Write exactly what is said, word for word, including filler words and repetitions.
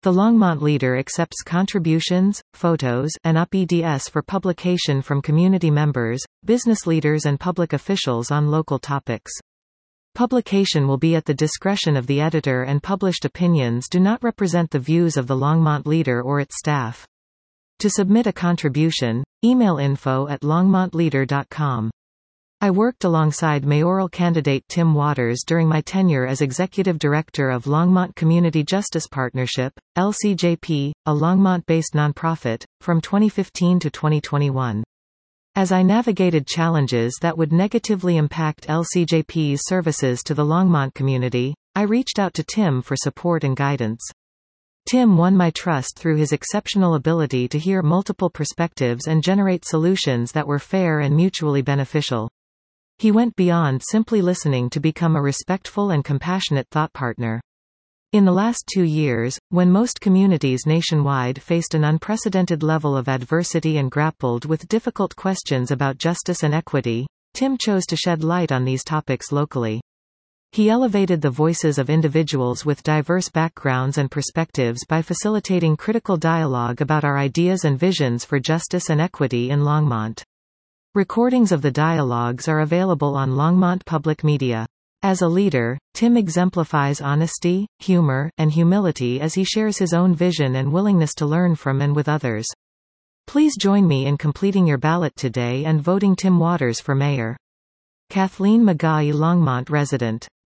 The Longmont Leader accepts contributions, photos, and U P E D S for publication from community members, business leaders and public officials on local topics. Publication will be at the discretion of the editor, and published opinions do not represent the views of the Longmont Leader or its staff. To submit a contribution, email info at longmont leader dot com. I worked alongside mayoral candidate Tim Waters during my tenure as Executive Director of Longmont Community Justice Partnership, L C J P, a Longmont-based nonprofit, from twenty fifteen to twenty twenty-one. As I navigated challenges that would negatively impact L C J P's services to the Longmont community, I reached out to Tim for support and guidance. Tim won my trust through his exceptional ability to hear multiple perspectives and generate solutions that were fair and mutually beneficial. He went beyond simply listening to become a respectful and compassionate thought partner. In the last two years, when most communities nationwide faced an unprecedented level of adversity and grappled with difficult questions about justice and equity, Tim chose to shed light on these topics locally. He elevated the voices of individuals with diverse backgrounds and perspectives by facilitating critical dialogue about our ideas and visions for justice and equity in Longmont. Recordings of the dialogues are available on Longmont Public Media. As a leader, Tim exemplifies honesty, humor, and humility as he shares his own vision and willingness to learn from and with others. Please join me in completing your ballot today and voting Tim Waters for mayor. Kathleen McGaughy, Longmont resident.